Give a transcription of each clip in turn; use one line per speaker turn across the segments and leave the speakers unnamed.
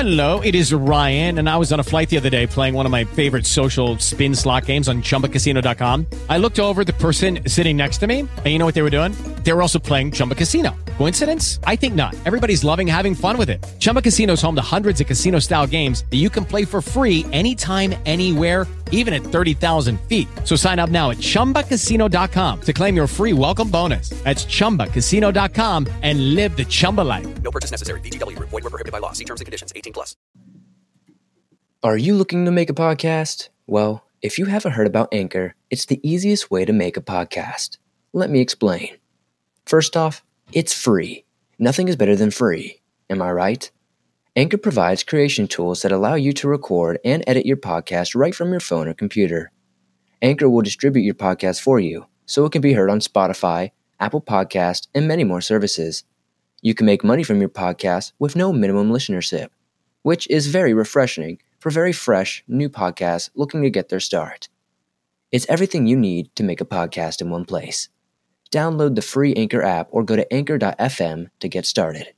Hello, it is Ryan, and I was on a flight the other day playing one of my favorite social spin slot games on ChumbaCasino.com. I looked over at the person sitting next to me, and you know what they were doing? They were also playing Chumba Casino. Coincidence? I think not. Everybody's loving having fun with it. Chumba Casino is home to hundreds of casino-style games that you can play for free anytime, anywhere, even at 30,000 feet. So sign up now at ChumbaCasino.com to claim your free welcome bonus. That's ChumbaCasino.com and live the Chumba life.
No purchase necessary. VGW. Void where prohibited by law. See terms and conditions. 18+.
Are you looking to make a podcast? Well, if you haven't heard about Anchor, it's the easiest way to make a podcast. Let me explain. First off, it's free. Nothing is better than free. Am I right? Anchor provides creation tools that allow you to record and edit your podcast right from your phone or computer. Anchor will distribute your podcast for you, so it can be heard on Spotify, Apple Podcasts, and many more services. You can make money from your podcast with no minimum listenership, which is very refreshing for very fresh, new podcasts looking to get their start. It's everything you need to make a podcast in one place. Download the free Anchor app or go to anchor.fm to get started.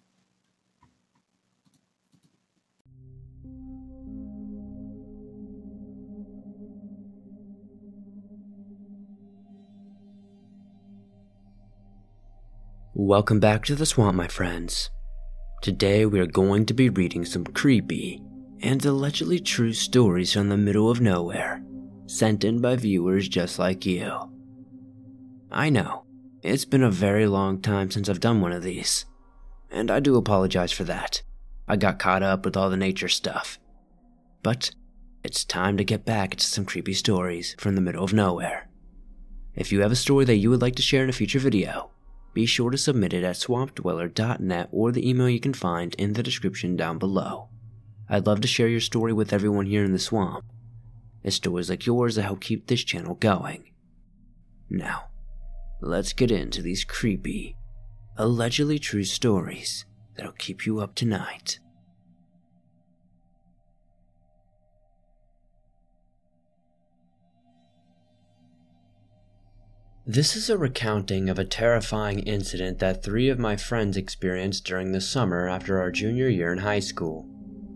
Welcome back to the swamp, my friends. Today we are going to be reading some creepy and allegedly true stories from the middle of nowhere, sent in by viewers just like you. I know, it's been a very long time since I've done one of these, and I do apologize for that. I got caught up with all the nature stuff. But it's time to get back into some creepy stories from the middle of nowhere. If you have a story that you would like to share in a future video, be sure to submit it at swampdweller.net or the email you can find in the description down below. I'd love to share your story with everyone here in the swamp. It's stories like yours that help keep this channel going. Now, let's get into these creepy, allegedly true stories that'll keep you up tonight. This is a recounting of a terrifying incident that 3 of my friends experienced during the summer after our junior year in high school.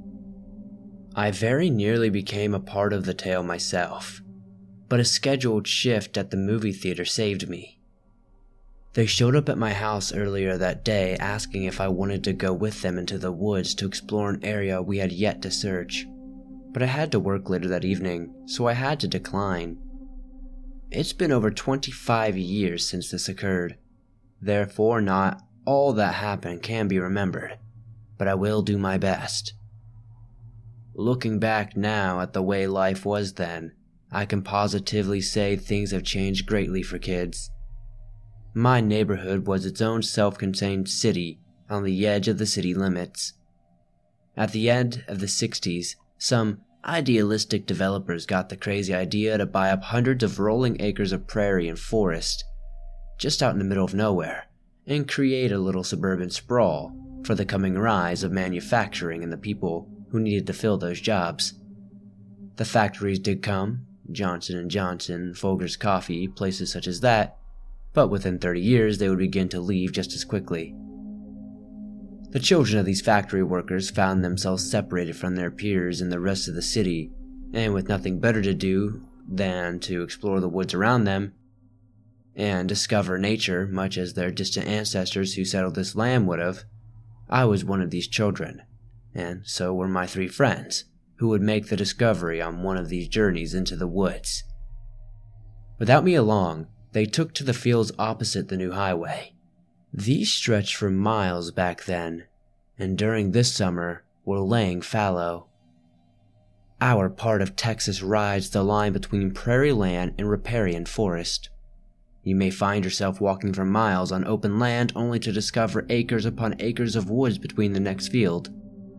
I very nearly became a part of the tale myself, but a scheduled shift at the movie theater saved me. They showed up at my house earlier that day asking if I wanted to go with them into the woods to explore an area we had yet to search, but I had to work later that evening, so I had to decline. It's been over 25 years since this occurred, therefore not all that happened can be remembered, but I will do my best. Looking back now at the way life was then, I can positively say things have changed greatly for kids. My neighborhood was its own self-contained city on the edge of the city limits. At the end of the 60s, some idealistic developers got the crazy idea to buy up hundreds of rolling acres of prairie and forest, just out in the middle of nowhere, and create a little suburban sprawl for the coming rise of manufacturing and the people who needed to fill those jobs. The factories did come, Johnson & Johnson, Folgers Coffee, places such as that, but within 30 years they would begin to leave just as quickly. The children of these factory workers found themselves separated from their peers in the rest of the city, and with nothing better to do than to explore the woods around them and discover nature much as their distant ancestors who settled this land would have, I was one of these children, and so were my 3 friends, who would make the discovery on one of these journeys into the woods. Without me along, they took to the fields opposite the new highway. These stretched for miles back then, and during this summer were laying fallow. Our part of Texas rides the line between prairie land and riparian forest. You may find yourself walking for miles on open land only to discover acres upon acres of woods between the next field.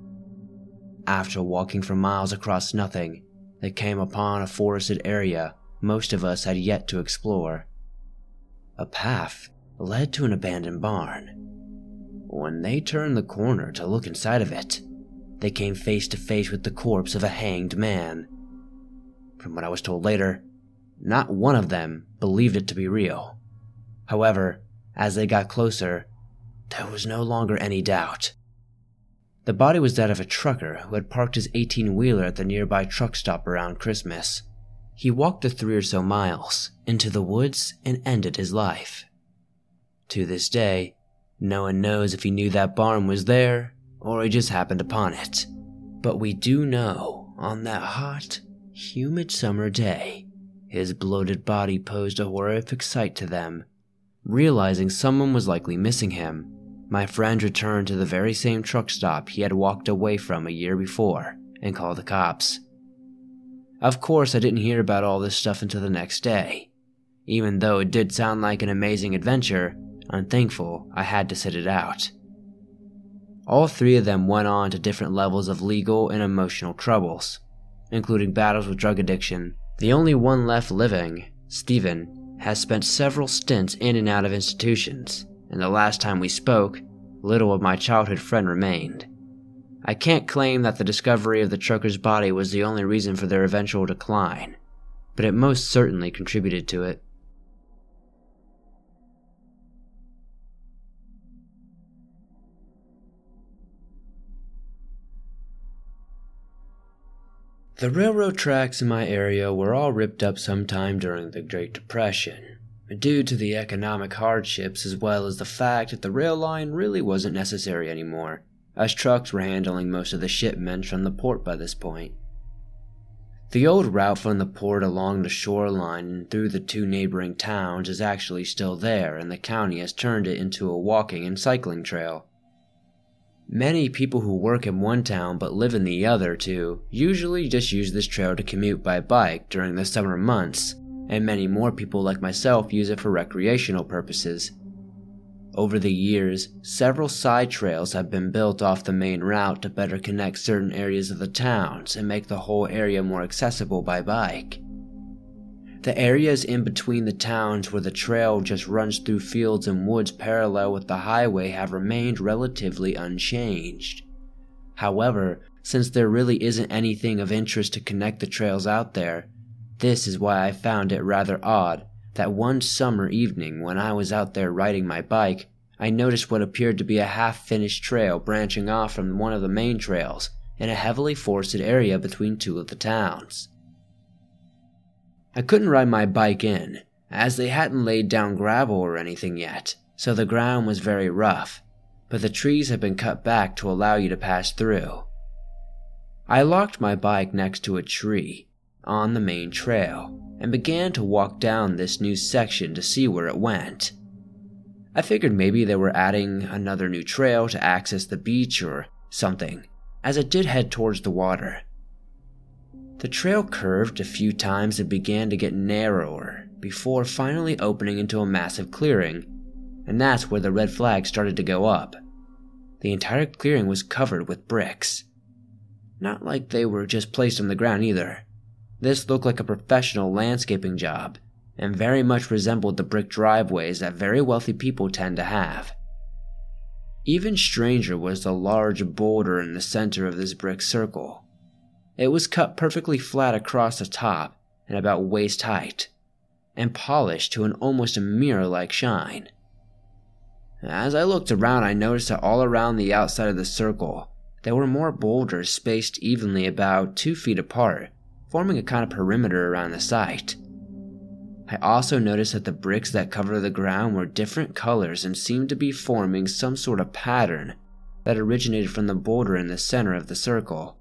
After walking for miles across nothing, they came upon a forested area most of us had yet to explore. A path led to an abandoned barn. When they turned the corner to look inside of it, they came face to face with the corpse of a hanged man. From what I was told later, not one of them believed it to be real. However, as they got closer, there was no longer any doubt. The body was that of a trucker who had parked his 18-wheeler at the nearby truck stop around Christmas. He walked the 3 or so miles into the woods and ended his life. To this day, no one knows if he knew that barn was there or he just happened upon it. But we do know on that hot, humid summer day, his bloated body posed a horrific sight to them. Realizing someone was likely missing him, my friend returned to the very same truck stop he had walked away from a year before and called the cops. Of course, I didn't hear about all this stuff until the next day. Even though it did sound like an amazing adventure, I'm thankful I had to sit it out. All 3 of them went on to different levels of legal and emotional troubles, including battles with drug addiction. The only one left living, Steven, has spent several stints in and out of institutions, and the last time we spoke, little of my childhood friend remained. I can't claim that the discovery of the trucker's body was the only reason for their eventual decline, but it most certainly contributed to it. The railroad tracks in my area were all ripped up sometime during the Great Depression, due to the economic hardships as well as the fact that the rail line really wasn't necessary anymore, as trucks were handling most of the shipments from the port by this point. The old route from the port along the shoreline and through the 2 neighboring towns is actually still there, and the county has turned it into a walking and cycling trail. Many people who work in one town but live in the other two usually just use this trail to commute by bike during the summer months, and many more people like myself use it for recreational purposes. Over the years, several side trails have been built off the main route to better connect certain areas of the towns and make the whole area more accessible by bike. The areas in between the towns where the trail just runs through fields and woods parallel with the highway have remained relatively unchanged. However, since there really isn't anything of interest to connect the trails out there, this is why I found it rather odd that one summer evening when I was out there riding my bike, I noticed what appeared to be a half-finished trail branching off from one of the main trails in a heavily forested area between 2 of the towns. I couldn't ride my bike in, as they hadn't laid down gravel or anything yet, so the ground was very rough, but the trees had been cut back to allow you to pass through. I locked my bike next to a tree on the main trail and began to walk down this new section to see where it went. I figured maybe they were adding another new trail to access the beach or something, as it did head towards the water. The trail curved a few times and began to get narrower before finally opening into a massive clearing, and that's where the red flag started to go up. The entire clearing was covered with bricks. Not like they were just placed on the ground either. This looked like a professional landscaping job, and very much resembled the brick driveways that very wealthy people tend to have. Even stranger was the large boulder in the center of this brick circle. It was cut perfectly flat across the top and about waist height, and polished to an almost mirror-like shine. As I looked around, I noticed that all around the outside of the circle, there were more boulders spaced evenly about 2 feet apart, forming a kind of perimeter around the site. I also noticed that the bricks that covered the ground were different colors and seemed to be forming some sort of pattern that originated from the boulder in the center of the circle.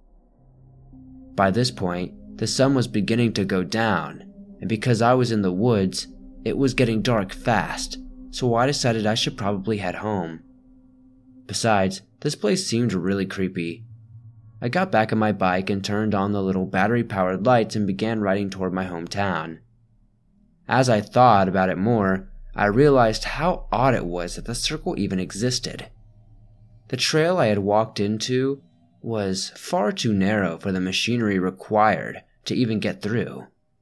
By this point, the sun was beginning to go down, and because I was in the woods, it was getting dark fast, so I decided I should probably head home. Besides, this place seemed really creepy. I got back on my bike and turned on the little battery-powered lights and began riding toward my hometown. As I thought about it more, I realized how odd it was that the circle even existed. The trail I had walked into was far too narrow for the machinery required to even get through.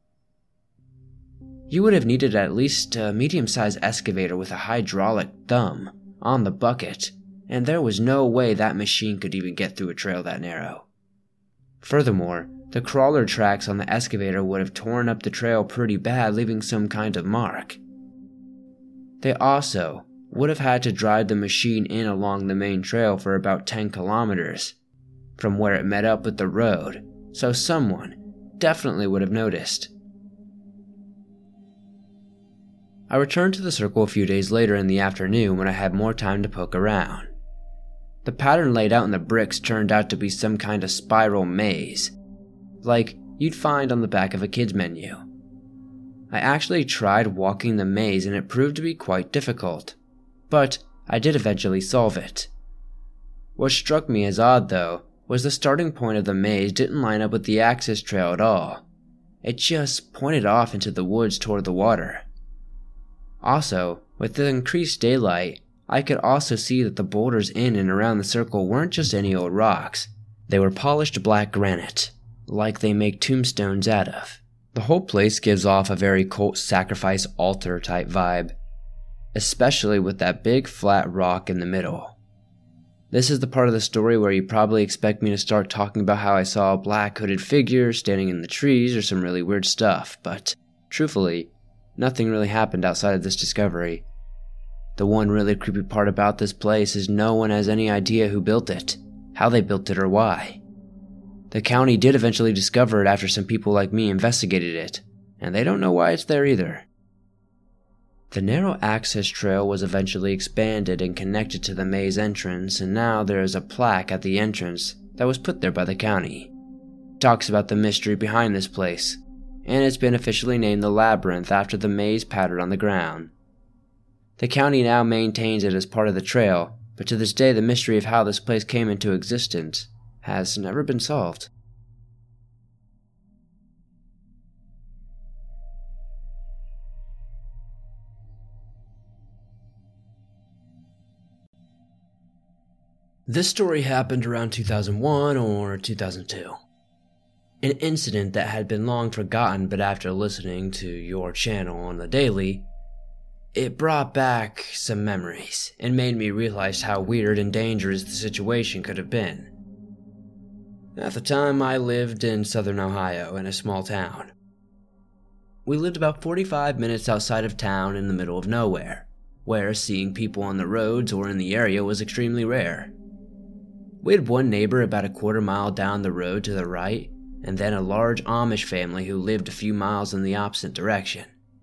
You would have needed at least a medium-sized excavator with a hydraulic thumb on the bucket, and there was no way that machine could even get through a trail that narrow. Furthermore, the crawler tracks on the excavator would have torn up the trail pretty bad, leaving some kind of mark. They also would have had to drive the machine in along the main trail for about 10 kilometers from where it met up with the road, so someone definitely would have noticed. I returned to the circle a few days later in the afternoon when I had more time to poke around. The pattern laid out in the bricks turned out to be some kind of spiral maze, like you'd find on the back of a kid's menu. I actually tried walking the maze and it proved to be quite difficult, but I did eventually solve it. What struck me as odd, though, was the starting point of the maze didn't line up with the access trail at all. It just pointed off into the woods toward the water. Also, with the increased daylight, I could also see that the boulders in and around the circle weren't just any old rocks. They were polished black granite, like they make tombstones out of. The whole place gives off a very cult sacrifice altar type vibe, especially with that big flat rock in the middle. This is the part of the story where you probably expect me to start talking about how I saw a black hooded figure standing in the trees or some really weird stuff, but truthfully, nothing really happened outside of this discovery. The one really creepy part about this place is no one has any idea who built it, how they built it, or why. The county did eventually discover it after some people like me investigated it, and they don't know why it's there either. The narrow access trail was eventually expanded and connected to the maze entrance, and now there is a plaque at the entrance that was put there by the county. It talks about the mystery behind this place, and it's been officially named the Labyrinth after the maze pattern on the ground. The county now maintains it as part of the trail, but to this day the mystery of how this place came into existence has never been solved. This story happened around 2001 or 2002. An incident that had been long forgotten, but after listening to your channel on the daily, it brought back some memories and made me realize how weird and dangerous the situation could have been. At the time, I lived in southern Ohio in a small town. We lived about 45 minutes outside of town in the middle of nowhere, where seeing people on the roads or in the area was extremely rare. We had one neighbor about a quarter-mile down the road to the right, and then a large Amish family who lived a few miles in the opposite direction.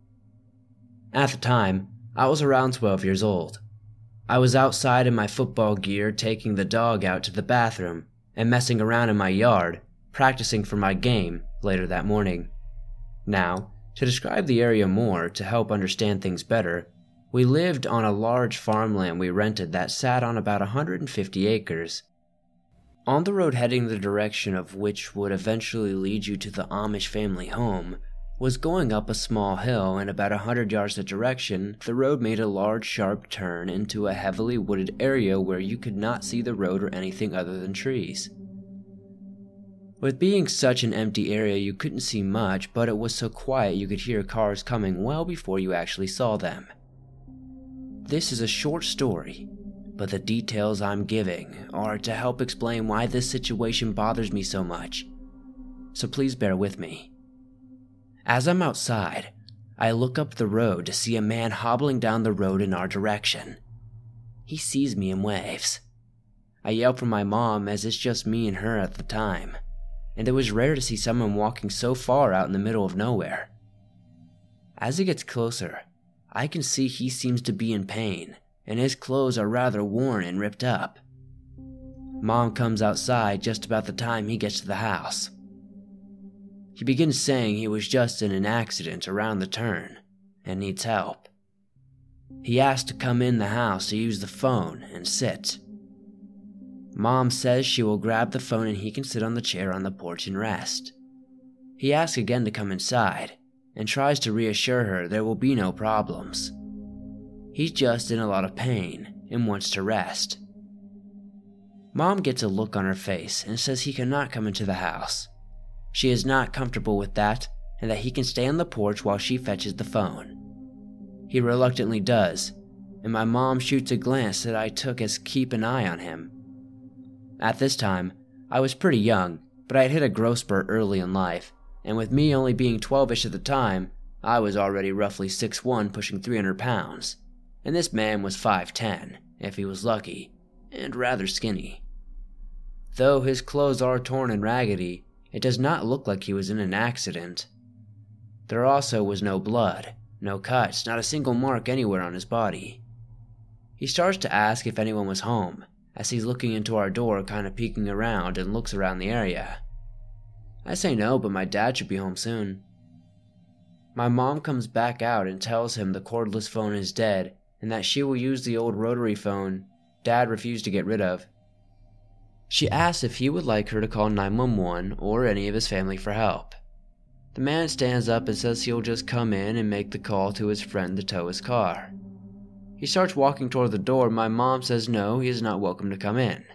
At the time, I was around 12 years old. I was outside in my football gear taking the dog out to the bathroom and messing around in my yard, practicing for my game later that morning. Now, to describe the area more to help understand things better, we lived on a large farmland we rented that sat on about 150 acres. On the road heading the direction of which would eventually lead you to the Amish family home was going up a small hill, and about 100 yards the direction, the road made a large sharp turn into a heavily wooded area where you could not see the road or anything other than trees. With being such an empty area, you couldn't see much, but it was so quiet you could hear cars coming well before you actually saw them. This is a short story, but the details I'm giving are to help explain why this situation bothers me so much, so please bear with me. As I'm outside, I look up the road to see a man hobbling down the road in our direction. He sees me and waves. I yell for my mom as it's just me and her at the time, and it was rare to see someone walking so far out in the middle of nowhere. As he gets closer, I can see he seems to be in pain, and his clothes are rather worn and ripped up. Mom comes outside just about the time he gets to the house. He begins saying he was just in an accident around the turn and needs help. He asks to come in the house to use the phone and sit. Mom says she will grab the phone and he can sit on the chair on the porch and rest. He asks again to come inside and tries to reassure her there will be no problems. He's just in a lot of pain and wants to rest. Mom gets a look on her face and says he cannot come into the house. She is not comfortable with that, and that he can stay on the porch while she fetches the phone. He reluctantly does, and my mom shoots a glance that I took as keep an eye on him. At this time, I was pretty young, but I had hit a growth spurt early in life, and with me only being 12-ish at the time, I was already roughly 6'1", pushing 300 pounds, and this man was 5'10", if he was lucky, and rather skinny. Though his clothes are torn and raggedy, it does not look like he was in an accident. There also was no blood, no cuts, not a single mark anywhere on his body. He starts to ask if anyone was home, as he's looking into our door, kind of peeking around, and looks around the area. I say no, but my dad should be home soon. My mom comes back out and tells him the cordless phone is dead and that she will use the old rotary phone Dad refused to get rid of. She asks if he would like her to call 911 or any of his family for help. The man stands up and says he'll just come in and make the call to his friend to tow his car. He starts walking toward the door. My mom says no, he is not welcome to come in.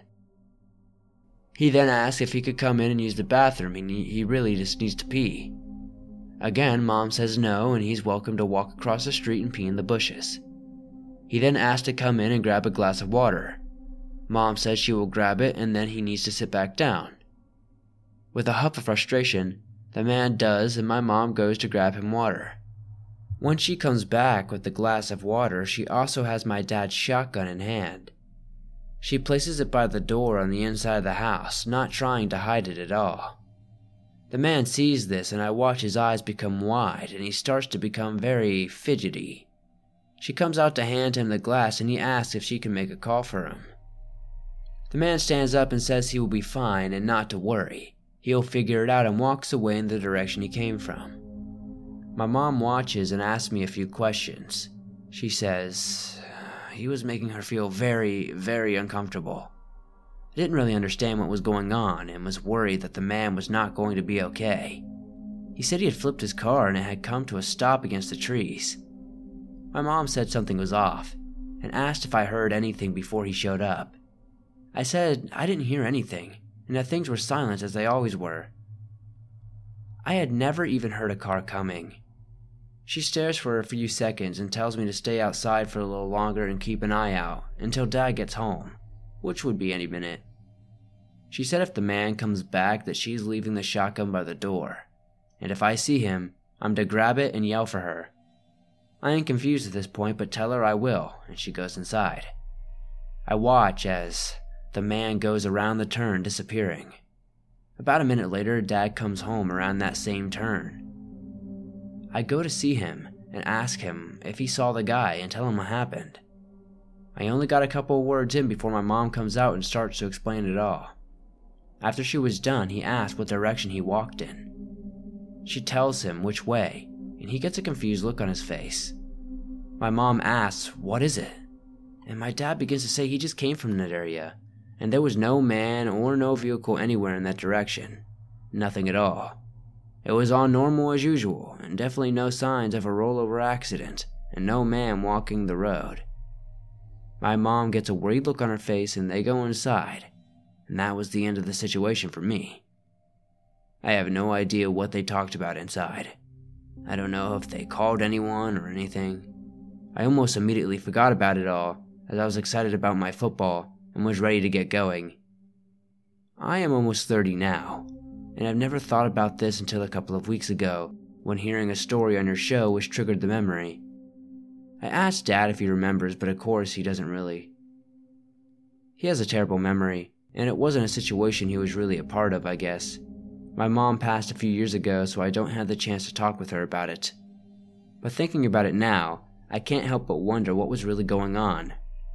He then asks if he could come in and use the bathroom, and he really just needs to pee. Again, Mom says no, and he's welcome to walk across the street and pee in the bushes. He then asks to come in and grab a glass of water. Mom says she will grab it, and then he needs to sit back down. With a huff of frustration, the man does, and my mom goes to grab him water. When she comes back with the glass of water, she also has my dad's shotgun in hand. She places it by the door on the inside of the house, not trying to hide it at all. The man sees this, and I watch his eyes become wide, and he starts to become very fidgety. She comes out to hand him the glass, and he asks if she can make a call for him. The man stands up and says he will be fine and not to worry. He'll figure it out, and walks away in the direction he came from. My mom watches and asks me a few questions. She says he was making her feel very, very uncomfortable. I didn't really understand what was going on and was worried that the man was not going to be okay. He said he had flipped his car and it had come to a stop against the trees. My mom said something was off and asked if I heard anything before he showed up. I said I didn't hear anything and that things were silent as they always were. I had never even heard a car coming. She stares for a few seconds and tells me to stay outside for a little longer and keep an eye out until Dad gets home, which would be any minute. She said if the man comes back that she's leaving the shotgun by the door, and if I see him, I'm to grab it and yell for her. I am confused at this point, but tell her I will, and she goes inside. I watch as the man goes around the turn, disappearing. About a minute later, Dad comes home around that same turn. I go to see him and ask him if he saw the guy and tell him what happened. I only got a couple of words in before my mom comes out and starts to explain it all. After she was done, he asked what direction he walked in. She tells him which way, and he gets a confused look on his face. My mom asks, "What is it?" And my dad begins to say he just came from that area, and there was no man or no vehicle anywhere in that direction. Nothing at all. It was all normal as usual, and definitely no signs of a rollover accident, and no man walking the road. My mom gets a worried look on her face and they go inside, and that was the end of the situation for me. I have no idea what they talked about inside. I don't know if they called anyone or anything. I almost immediately forgot about it all, as I was excited about my football and was ready to get going. I am almost 30 now, and I've never thought about this until a couple of weeks ago, when hearing a story on your show which triggered the memory. I asked Dad if he remembers, but of course he doesn't really. He has a terrible memory, and it wasn't a situation he was really a part of, I guess. My mom passed a few years ago, so I don't have the chance to talk with her about it. But thinking about it now, I can't help but wonder what was really going on.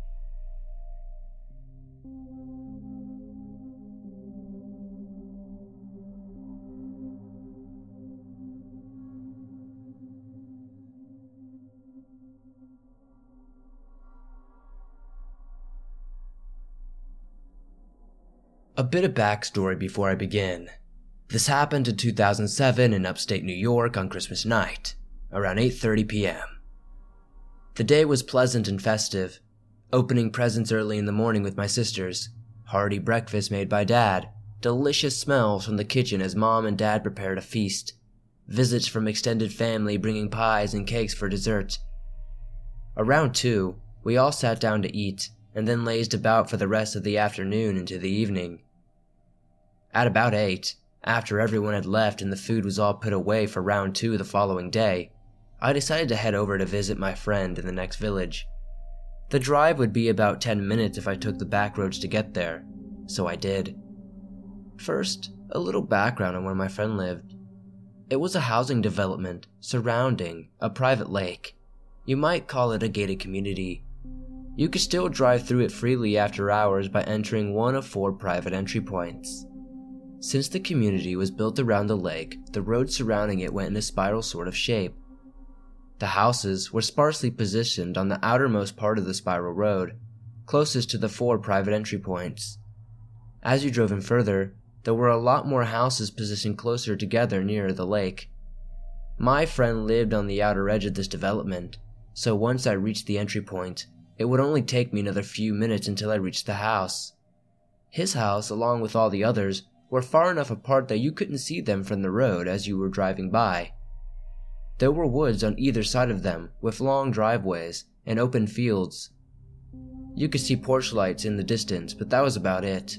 A bit of backstory before I begin. This happened in 2007 in upstate New York on Christmas night, around 8:30 p.m. The day was pleasant and festive, opening presents early in the morning with my sisters, hearty breakfast made by Dad, delicious smells from the kitchen as Mom and Dad prepared a feast, visits from extended family bringing pies and cakes for dessert. Around 2, we all sat down to eat, and then lazed about for the rest of the afternoon into the evening. At about 8, after everyone had left and the food was all put away for round 2 the following day, I decided to head over to visit my friend in the next village. The drive would be about 10 minutes if I took the back roads to get there, so I did. First, a little background on where my friend lived. It was a housing development surrounding a private lake. You might call it a gated community. You could still drive through it freely after hours by entering one of 4 private entry points. Since the community was built around the lake, the road surrounding it went in a spiral sort of shape. The houses were sparsely positioned on the outermost part of the spiral road, closest to the 4 private entry points. As you drove in further, there were a lot more houses positioned closer together nearer the lake. My friend lived on the outer edge of this development, so once I reached the entry point, it would only take me another few minutes until I reached the house. His house, along with all the others, were far enough apart that you couldn't see them from the road as you were driving by. There were woods on either side of them, with long driveways and open fields. You could see porch lights in the distance, but that was about it.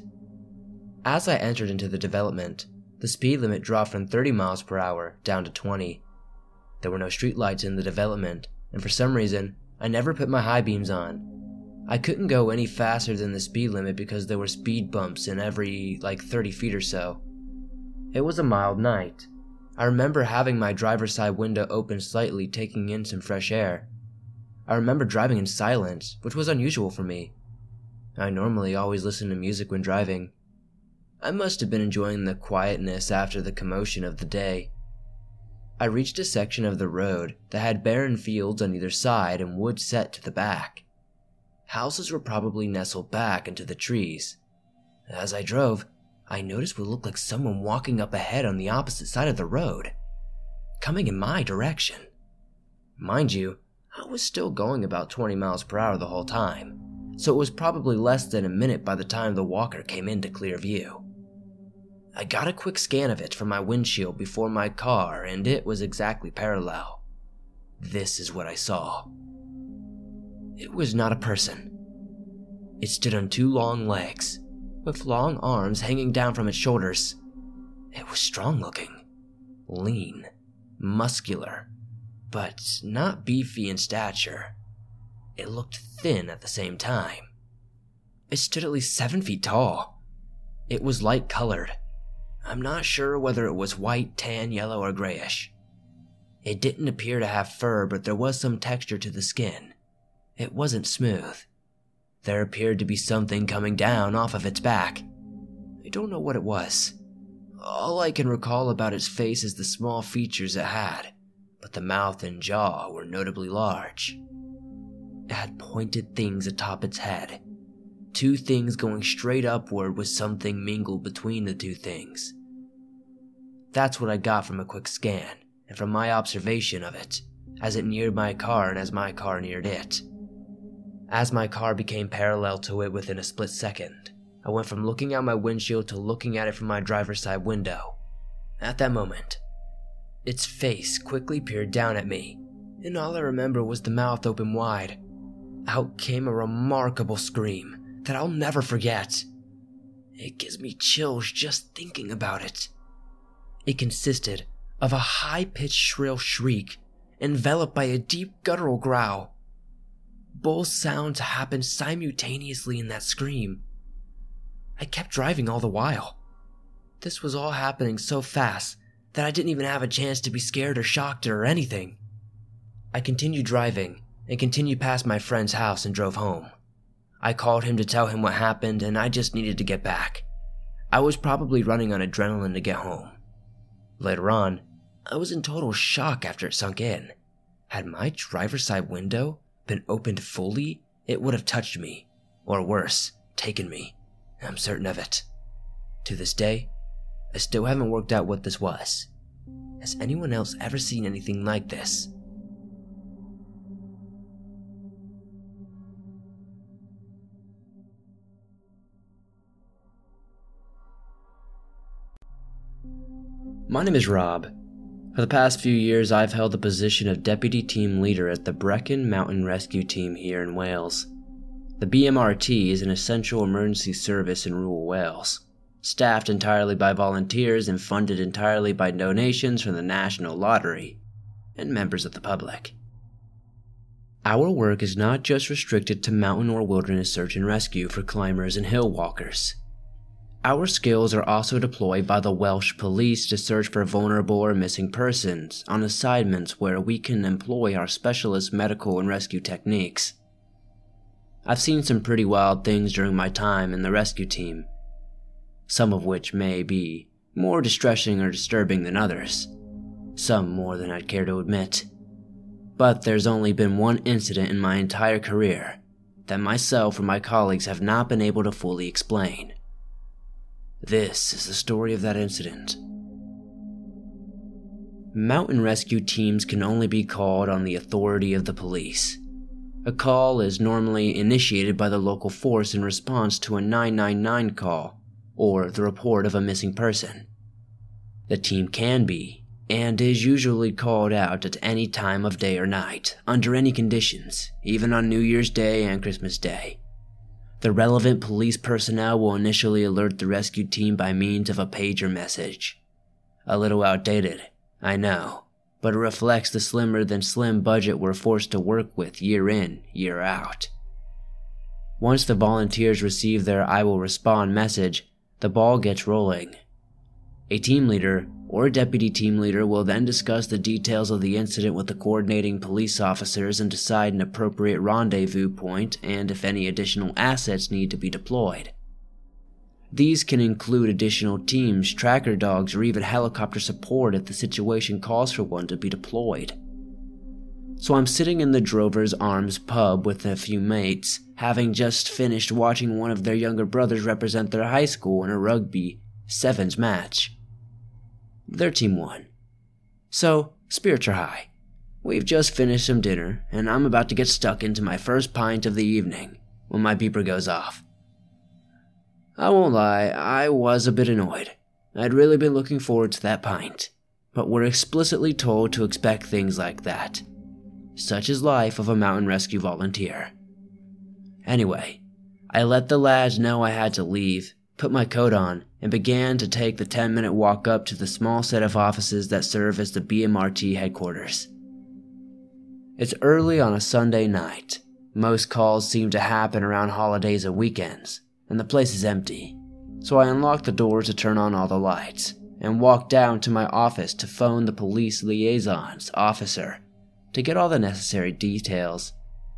As I entered into the development, the speed limit dropped from 30 miles per hour down to 20. There were no streetlights in the development, and for some reason, I never put my high beams on. I couldn't go any faster than the speed limit because there were speed bumps in every 30 feet or so. It was a mild night. I remember having my driver's side window open slightly, taking in some fresh air. I remember driving in silence, which was unusual for me. I normally always listen to music when driving. I must have been enjoying the quietness after the commotion of the day. I reached a section of the road that had barren fields on either side and woods set to the back. Houses were probably nestled back into the trees. As I drove, I noticed what looked like someone walking up ahead on the opposite side of the road, coming in my direction. Mind you, I was still going about 20 miles per hour the whole time, so it was probably less than a minute by the time the walker came into clear view. I got a quick scan of it from my windshield before my car, and it was exactly parallel. This is what I saw. It was not a person. It stood on 2 long legs, with long arms hanging down from its shoulders. It was strong-looking, lean, muscular, but not beefy in stature. It looked thin at the same time. It stood at least 7 feet tall. It was light-colored. I'm not sure whether it was white, tan, yellow, or grayish. It didn't appear to have fur, but there was some texture to the skin. It wasn't smooth. There appeared to be something coming down off of its back. I don't know what it was. All I can recall about its face is the small features it had, but the mouth and jaw were notably large. It had pointed things atop its head. 2 things going straight upward with something mingled between the 2 things. That's what I got from a quick scan, and from my observation of it, as it neared my car and as my car neared it. As my car became parallel to it within a split second, I went from looking out my windshield to looking at it from my driver's side window. At that moment, its face quickly peered down at me, and all I remember was the mouth open wide. Out came a remarkable scream that I'll never forget. It gives me chills just thinking about it. It consisted of a high-pitched shrill shriek, enveloped by a deep guttural growl. Both sounds happened simultaneously in that scream. I kept driving all the while. This was all happening so fast that I didn't even have a chance to be scared or shocked or anything. I continued driving and continued past my friend's house and drove home. I called him to tell him what happened, and I just needed to get back. I was probably running on adrenaline to get home. Later on, I was in total shock after it sunk in. Had my driver's side window been opened fully, it would have touched me, or worse, taken me. I'm certain of it. To this day, I still haven't worked out what this was. Has anyone else ever seen anything like this? My name is Rob. For the past few years, I've held the position of Deputy Team Leader at the Brecon Mountain Rescue Team here in Wales. The BMRT is an essential emergency service in rural Wales, staffed entirely by volunteers and funded entirely by donations from the National Lottery and members of the public.
Our work is not just restricted to mountain or wilderness search and rescue for climbers and hill walkers. Our skills are also deployed by the Welsh Police to search for vulnerable or missing persons on assignments where we can employ our specialist medical and rescue techniques. I've seen some pretty wild things during my time in the rescue team, some of which may be more distressing or disturbing than others, some more than I'd care to admit. But there's only been one incident in my entire career that myself or my colleagues have not been able to fully explain. This is the story of that incident. Mountain rescue teams can only be called on the authority of the police. A call is normally initiated by the local force in response to a 999 call or the report of a missing person. The team can be, and is usually called out at any time of day or night, under any conditions, even on New Year's Day and Christmas Day. The relevant police personnel will initially alert the rescue team by means of a pager message. A little outdated, I know, but it reflects the slimmer than slim budget we're forced to work with year in, year out. Once the volunteers receive their "I will respond" message, the ball gets rolling. A team leader or a deputy team leader will then discuss the details of the incident with the coordinating police officers and decide an appropriate rendezvous point and if any additional assets need to be deployed. These can include additional teams, tracker dogs, or even helicopter support if the situation calls for one to be deployed. So I'm sitting in the Drover's Arms pub with a few mates, having just finished watching one of their younger brothers represent their high school in a rugby sevens match. Their team won. So, spirits are high. We've just finished some dinner, and I'm about to get stuck into my first pint of the evening when my beeper goes off. I won't lie, I was a bit annoyed. I'd really been looking forward to that pint, but we're explicitly told to expect things like that. Such is life of a mountain rescue volunteer. Anyway, I let the lads know I had to leave, put my coat on, and began to take the 10-minute walk up to the small set of offices that serve as the BMRT headquarters. It's early on a Sunday night. Most calls seem to happen around holidays and weekends, and the place is empty. So I unlock the doors to turn on all the lights, and walk down to my office to phone the police liaisons officer to get all the necessary details.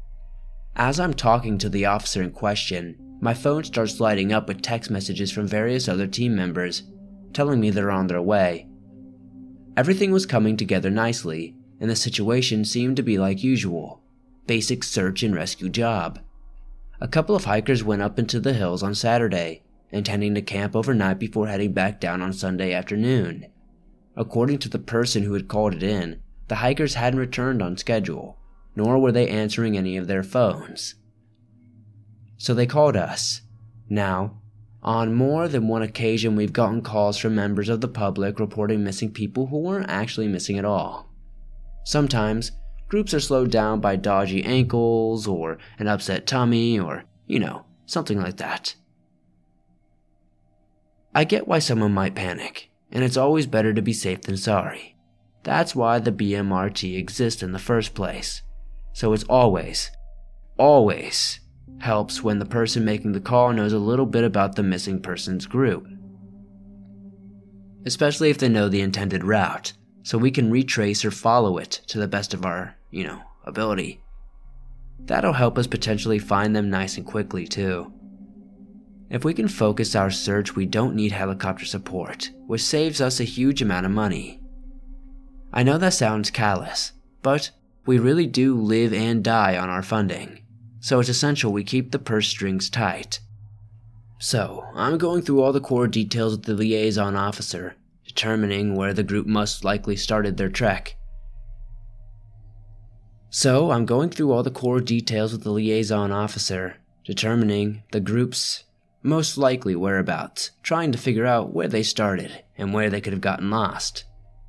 As I'm talking to the officer in question, my phone starts lighting up with text messages from various other team members, telling me they're on their way. Everything was coming together nicely, and the situation seemed to be like usual. Basic search and rescue job. A couple of hikers went up into the hills on Saturday, intending to camp overnight before heading back down on Sunday afternoon. According to the person who had called it in, the hikers hadn't returned on schedule, nor were they answering any of their phones. So they called us. Now, on more than one occasion we've gotten calls from members of the public reporting missing people who weren't actually missing at all. Sometimes, groups are slowed down by dodgy ankles or an upset tummy or, something like that. I get why someone might panic, and it's always better to be safe than sorry. That's why the BMRT exists in the first place. So it's always helps when the person making the call knows a little bit about the missing person's group. Especially if they know the intended route, so we can retrace or follow it to the best of our, ability. That'll help us potentially find them nice and quickly too. If we can focus our search, we don't need helicopter support, which saves us a huge amount of money. I know that sounds callous, but we really do live and die on our funding. So it's essential we keep the purse strings tight. So, I'm going through all the core details with the liaison officer, determining where the group most likely started their trek. Determining the group's most likely whereabouts, trying to figure out where they started and where they could have gotten lost.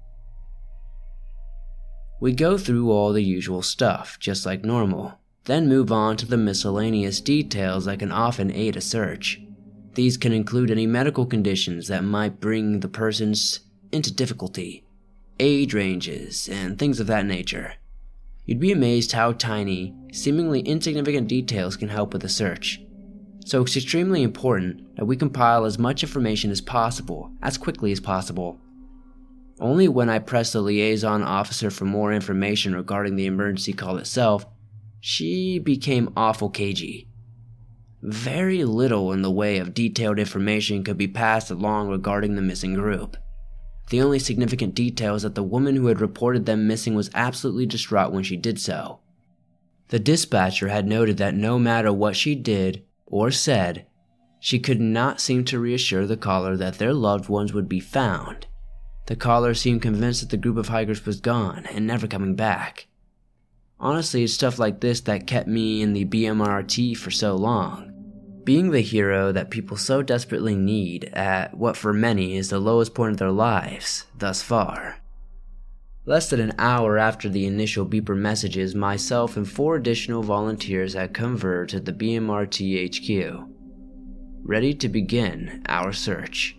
We go through all the usual stuff, just like normal, then move on to the miscellaneous details that can often aid a search. These can include any medical conditions that might bring the persons into difficulty, age ranges, and things of that nature. You'd be amazed how tiny, seemingly insignificant details can help with the search. So it's extremely important that we compile as much information as possible, as quickly as possible. Only when I pressed the liaison officer for more information regarding the emergency call itself, she became awful cagey. Very little in the way of detailed information could be passed along regarding the missing group. The only significant detail is that the woman who had reported them missing was absolutely distraught when she did so. The dispatcher had noted that no matter what she did or said, she could not seem to reassure the caller that their loved ones would be found. The caller seemed convinced that the group of hikers was gone and never coming back. Honestly, it's stuff like this that kept me in the BMRT for so long. Being the hero that people so desperately need at what for many is the lowest point of their lives thus far. Less than an hour after the initial beeper messages, myself and 4 additional volunteers had converged at the BMRT HQ, ready to begin our search.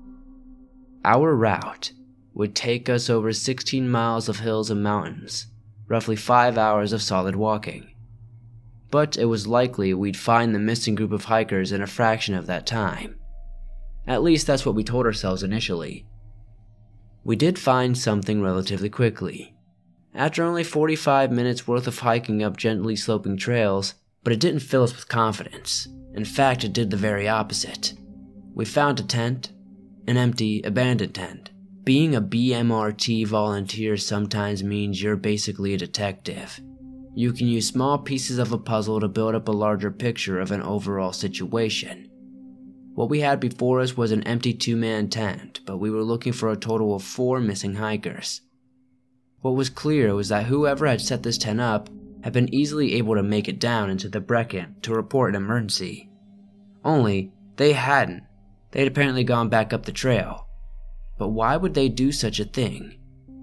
Our route would take us over 16 miles of hills and mountains, roughly 5 hours of solid walking. But it was likely we'd find the missing group of hikers in a fraction of that time. At least that's what we told ourselves initially. We did find something relatively quickly. After only 45 minutes worth of hiking up gently sloping trails, but it didn't fill us with confidence. In fact, it did the very opposite. We found a tent, an empty, abandoned tent. Being a BMRT volunteer sometimes means you're basically a detective. You can use small pieces of a puzzle to build up a larger picture of an overall situation. What we had before us was an empty 2-man tent, but we were looking for a total of 4 missing hikers. What was clear was that whoever had set this tent up had been easily able to make it down into the Brecon to report an emergency. Only, they hadn't. They had apparently gone back up the trail. But why would they do such a thing?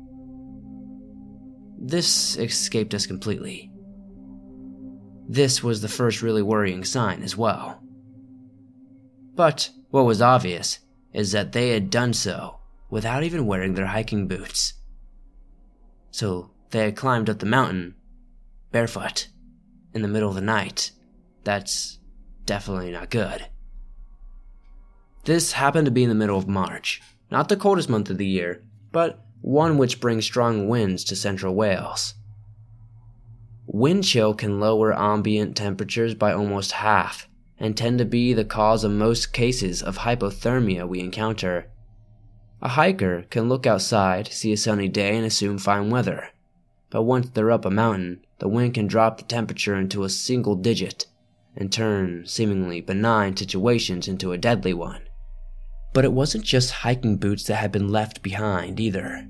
This escaped us completely. This was the first really worrying sign as well. But what was obvious is that they had done so without even wearing their hiking boots. So they had climbed up the mountain barefoot in the middle of the night. That's definitely not good. This happened to be in the middle of March. Not the coldest month of the year, but one which brings strong winds to central Wales. Wind chill can lower ambient temperatures by almost half, and tend to be the cause of most cases of hypothermia we encounter. A hiker can look outside, see a sunny day, and assume fine weather. But once they're up a mountain, the wind can drop the temperature into a single digit, and turn seemingly benign situations into a deadly one. But it wasn't just hiking boots that had been left behind either.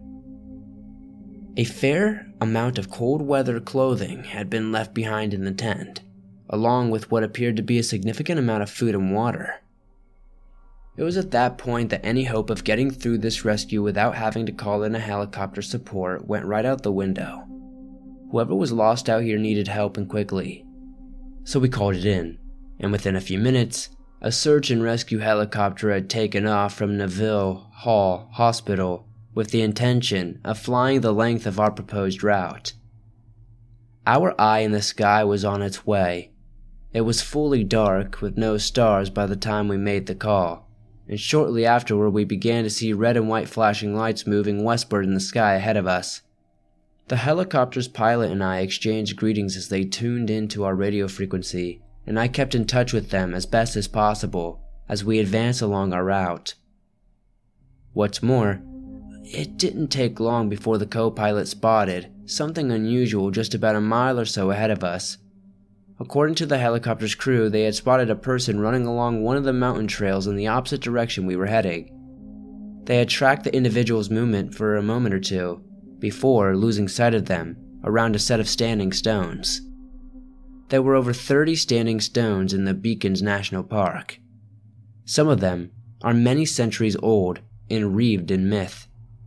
A fair amount of cold weather clothing had been left behind in the tent, along with what appeared to be a significant amount of food and water. It was at that point that any hope of getting through this rescue without having to call in a helicopter support went right out the window. Whoever was lost out here needed help and quickly. So we called it in, and within a few minutes, a search and rescue helicopter had taken off from Neville Hall Hospital with the intention of flying the length of our proposed route. Our eye in the sky was on its way. It was fully dark with no stars by the time we made the call, and shortly afterward we began to see red and white flashing lights moving westward in the sky ahead of us. The helicopter's pilot and I exchanged greetings as they tuned into our radio frequency, and I kept in touch with them as best as possible as we advanced along our route. What's more, it didn't take long before the co-pilot spotted something unusual just about a mile or so ahead of us. According to the helicopter's crew, they had spotted a person running along one of the mountain trails in the opposite direction we were heading. They had tracked the individual's movement for a moment or two, before losing sight of them around a set of standing stones. There were over 30 standing stones in the Beacons National Park. Some of them are many centuries old and reeved in myth.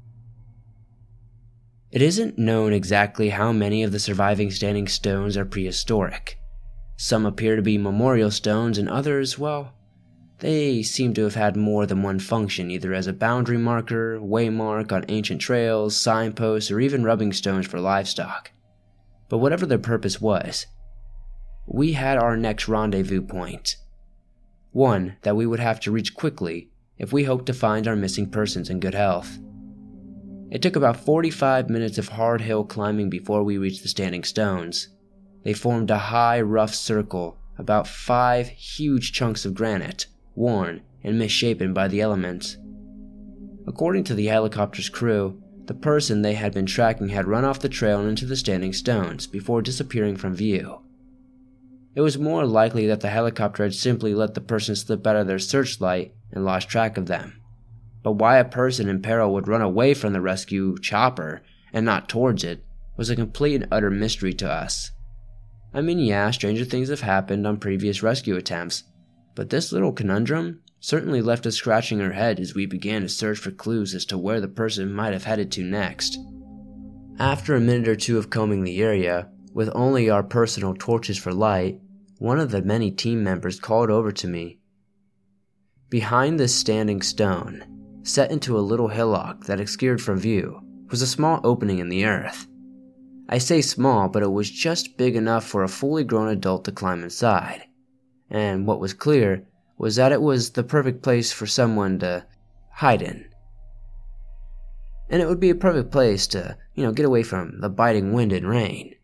It isn't known exactly how many of the surviving standing stones are prehistoric. Some appear to be memorial stones, and others, well, they seem to have had more than one function, either as a boundary marker, waymark on ancient trails, signposts, or even rubbing stones for livestock. But whatever their purpose was, we had our next rendezvous point. One that we would have to reach quickly if we hoped to find our missing persons in good health. It took about 45 minutes of hard hill climbing before we reached the standing stones. They formed a high, rough circle, about 5 huge chunks of granite, worn and misshapen by the elements. According to the helicopter's crew, the person they had been tracking had run off the trail and into the standing stones before disappearing from view. It was more likely that the helicopter had simply let the person slip out of their searchlight and lost track of them. But why a person in peril would run away from the rescue chopper and not towards it was a complete and utter mystery to us. I mean, yeah, stranger things have happened on previous rescue attempts, but this little conundrum certainly left us scratching our head as we began to search for clues as to where the person might have headed to next. After a minute or two of combing the area, with only our personal torches for light, one of the many team members called over to me. Behind this standing stone, set into a little hillock that obscured from view, was a small opening in the earth. I say small, but it was just big enough for a fully grown adult to climb inside. And what was clear was that it was the perfect place for someone to hide in. And it would be a perfect place to, get away from the biting wind and rain.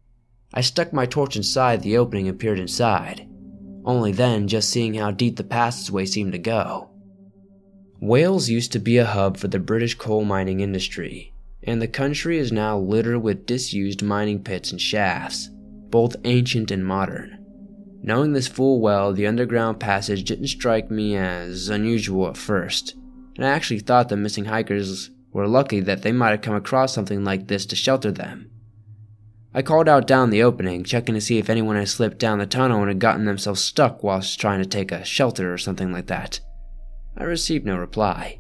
I stuck my torch inside the opening and peered inside, only then just seeing how deep the passageway seemed to go. Wales used to be a hub for the British coal mining industry, and the country is now littered with disused mining pits and shafts, both ancient and modern. Knowing this full well, the underground passage didn't strike me as unusual at first, and I actually thought the missing hikers were lucky that they might have come across something like this to shelter them. I called out down the opening, checking to see if anyone had slipped down the tunnel and had gotten themselves stuck whilst trying to take a shelter or something like that. I received no reply.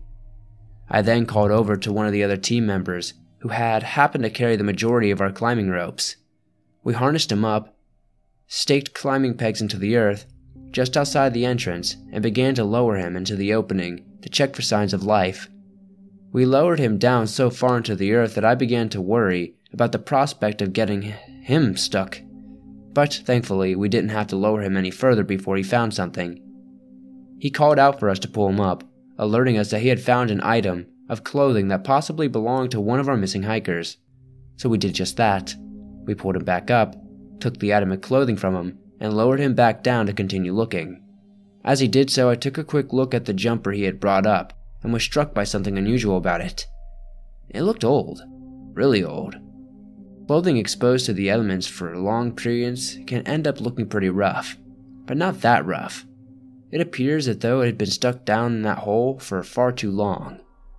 I then called over to one of the other team members, who had happened to carry the majority of our climbing ropes. We harnessed him up, staked climbing pegs into the earth just outside the entrance, and began to lower him into the opening to check for signs of life. We lowered him down so far into the earth that I began to worry about the prospect of getting him stuck. But thankfully, we didn't have to lower him any further before he found something. He called out for us to pull him up, alerting us that he had found an item of clothing that possibly belonged to one of our missing hikers. So we did just that. We pulled him back up, took the item of clothing from him, and lowered him back down to continue looking. As he did so, I took a quick look at the jumper he had brought up, and was struck by something unusual about it. It looked old. Really old. Clothing exposed to the elements for long periods can end up looking pretty rough, but not that rough. It appears as though it had been stuck down in that hole for far too long.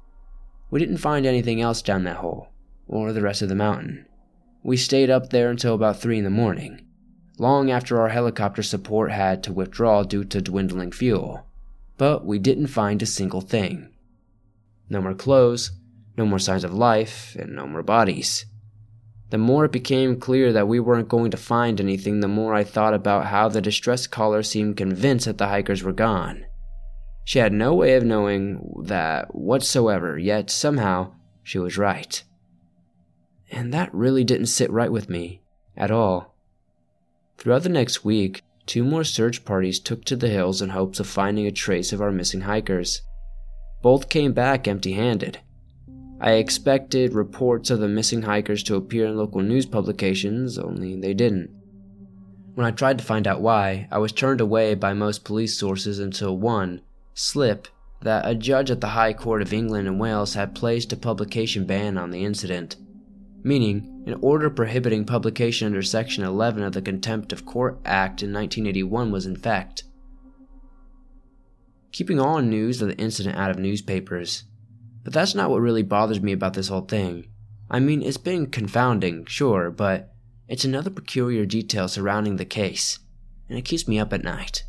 We didn't find anything else down that hole, or the rest of the mountain. We stayed up there until about 3 in the morning, long after our helicopter support had to withdraw due to dwindling fuel. But we didn't find a single thing. No more clothes, no more signs of life, and no more bodies. The more it became clear that we weren't going to find anything, the more I thought about how the distress caller seemed convinced that the hikers were gone. She had no way of knowing that whatsoever, yet somehow she was right. And that really didn't sit right with me, at all. Throughout the next week, 2 more search parties took to the hills in hopes of finding a trace of our missing hikers. Both came back empty-handed. I expected reports of the missing hikers to appear in local news publications, only they didn't. When I tried to find out why, I was turned away by most police sources until one, slip, that a judge at the High Court of England and Wales had placed a publication ban on the incident, meaning an order prohibiting publication under Section 11 of the Contempt of Court Act in 1981 was in effect. Keeping all news of the incident out of newspapers. But that's not what really bothers me about this whole thing. I mean, it's been confounding, sure, but it's another peculiar detail surrounding the case, and it keeps me up at night.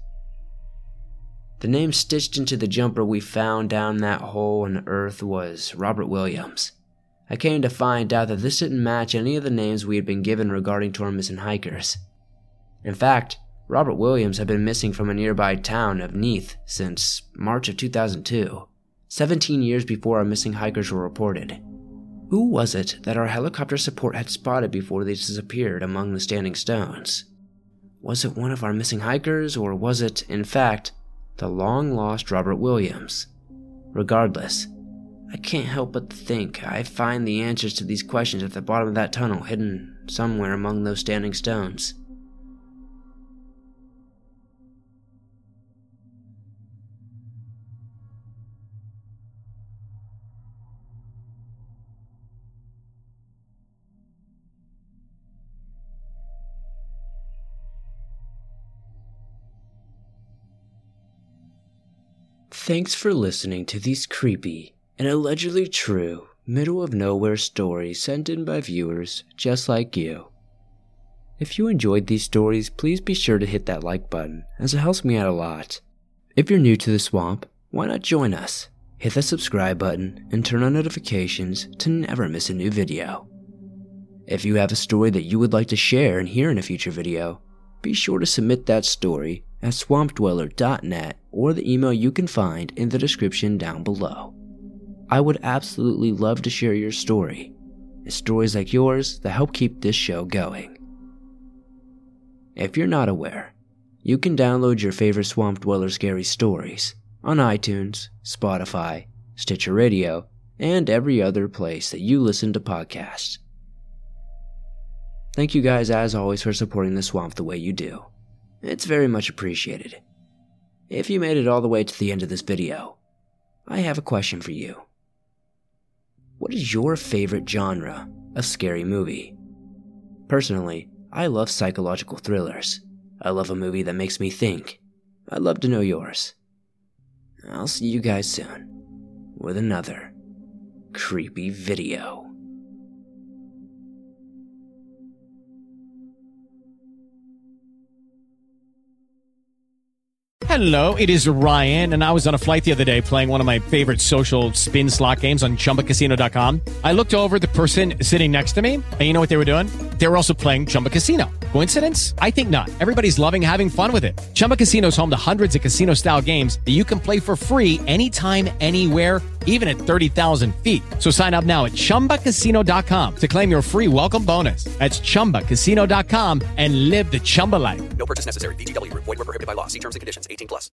The name stitched into the jumper we found down that hole in the earth was Robert Williams. I came to find out that this didn't match any of the names we had been given regarding to our missing hikers. In fact, Robert Williams had been missing from a nearby town of Neath since March of 2002. 17 years before our missing hikers were reported.
Who was it that our helicopter support had spotted before they disappeared among the standing stones? Was it one of our missing hikers, or was it, in fact, the long-lost Robert Williams? Regardless, I can't help but think I find the answers to these questions at the bottom of that tunnel, hidden somewhere among those standing stones. Thanks for listening to these creepy and allegedly true middle-of-nowhere stories sent in by viewers just like you. If you enjoyed these stories, please be sure to hit that like button, as it helps me out a lot. If you're new to the swamp, why not join us? Hit the subscribe button and turn on notifications to never miss a new video. If you have a story that you would like to share and hear in a future video, be sure to submit that story at swampdweller.net or the email you can find in the description down below. I would absolutely love to share your story. It's stories like yours that help keep this show going. If you're not aware, you can download your favorite Swamp Dweller scary stories on iTunes, Spotify, Stitcher Radio, and every other place that you listen to podcasts. Thank you guys as always for supporting the swamp the way you do. It's very much appreciated. If you made it all the way to the end of this video, I have a question for you. What is your favorite genre of scary movie? Personally, I love psychological thrillers. I love a movie that makes me think. I'd love to know yours. I'll see you guys soon with another creepy video.
Hello, it is Ryan, and I was on a flight the other day playing one of my favorite social spin slot games on ChumbaCasino.com. I looked over at the person sitting next to me, and you know what they were doing? They were also playing Chumba Casino. Coincidence? I think not. Everybody's loving having fun with it. Chumba Casino is home to hundreds of casino-style games that you can play for free anytime, anywhere, even at 30,000 feet. So sign up now at ChumbaCasino.com to claim your free welcome bonus. That's ChumbaCasino.com and live the Chumba life.
No purchase necessary. VGW Group. Void where prohibited by law. See terms and conditions. 18+.